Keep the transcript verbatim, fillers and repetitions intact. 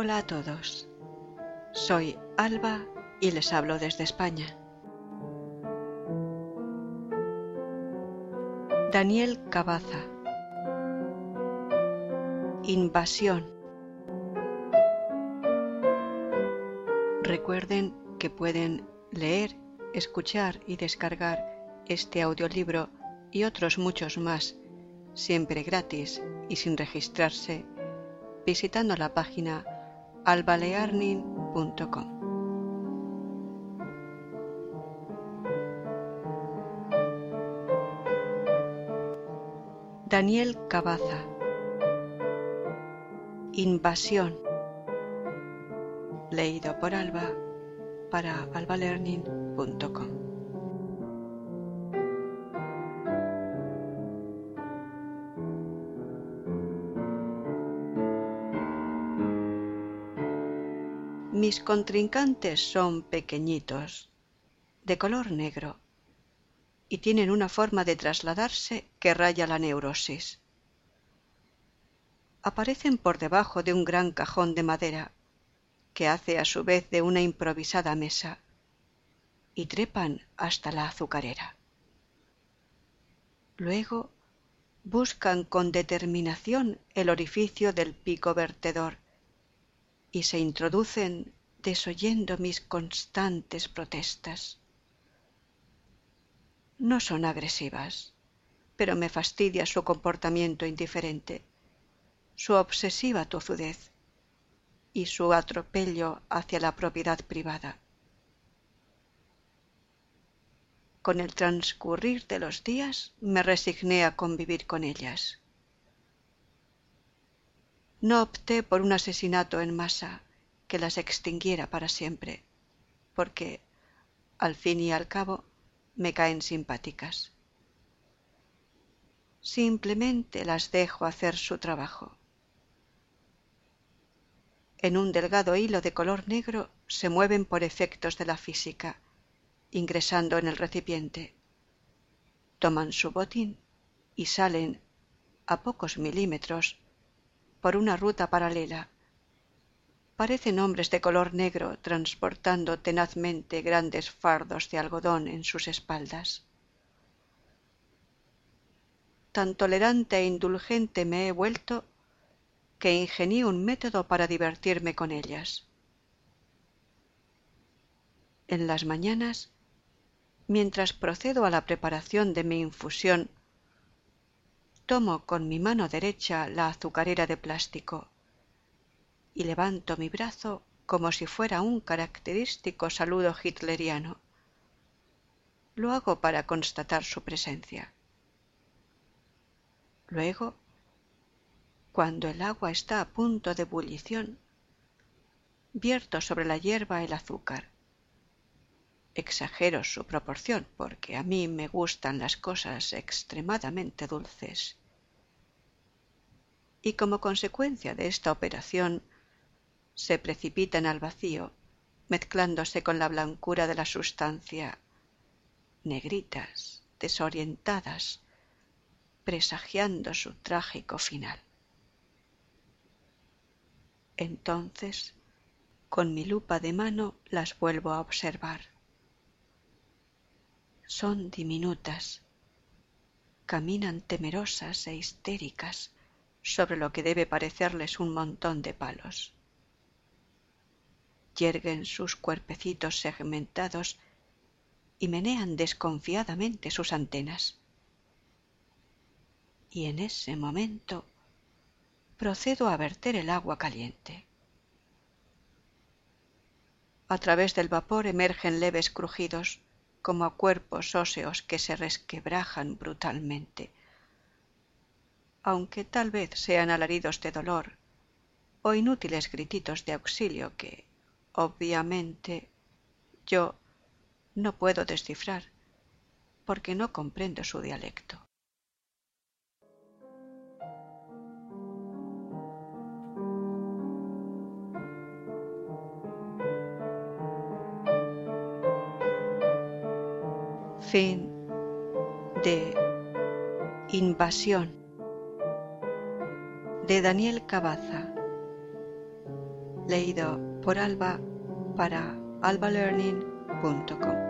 Hola a todos, soy Alba y les hablo desde España. Daniel Cabaza. Invasión. Recuerden que pueden leer, escuchar y descargar este audiolibro y otros muchos más, siempre gratis y sin registrarse, visitando la página albalearning punto com. Daniel Cabaza. Invasión. Leído por Alba para albalearning punto com. Mis contrincantes son pequeñitos, de color negro, y tienen una forma de trasladarse que raya la neurosis. Aparecen por debajo de un gran cajón de madera, que hace a su vez de una improvisada mesa, y trepan hasta la azucarera. Luego buscan con determinación el orificio del pico vertedor y se introducen desoyendo mis constantes protestas. No son agresivas, pero me fastidia su comportamiento indiferente, su obsesiva tozudez y su atropello hacia la propiedad privada. Con el transcurrir de los días me resigné a convivir con ellas. No opté por un asesinato en masa que las extinguiera para siempre, porque, al fin y al cabo, me caen simpáticas. Simplemente las dejo hacer su trabajo. En un delgado hilo de color negro se mueven por efectos de la física, ingresando en el recipiente. Toman su botín y salen a pocos milímetros por una ruta paralela. Parecen hombres de color negro transportando tenazmente grandes fardos de algodón en sus espaldas. Tan tolerante e indulgente me he vuelto que ingenié un método para divertirme con ellas. En las mañanas, mientras procedo a la preparación de mi infusión, tomo con mi mano derecha la azucarera de plástico y levanto mi brazo como si fuera un característico saludo hitleriano. Lo hago para constatar su presencia. Luego, cuando el agua está a punto de ebullición, vierto sobre la hierba el azúcar. Exagero su proporción porque a mí me gustan las cosas extremadamente dulces. Y como consecuencia de esta operación, se precipitan al vacío, mezclándose con la blancura de la sustancia, negritas, desorientadas, presagiando su trágico final. Entonces, con mi lupa de mano las vuelvo a observar. Son diminutas, caminan temerosas e histéricas sobre lo que debe parecerles un montón de palos. Yerguen sus cuerpecitos segmentados y menean desconfiadamente sus antenas. Y en ese momento procedo a verter el agua caliente. A través del vapor emergen leves crujidos, como a cuerpos óseos que se resquebrajan brutalmente, aunque tal vez sean alaridos de dolor o inútiles grititos de auxilio que, obviamente, yo no puedo descifrar porque no comprendo su dialecto. Fin de Invasión de Daniel Cabaza. leído por Alba para albalearning punto com.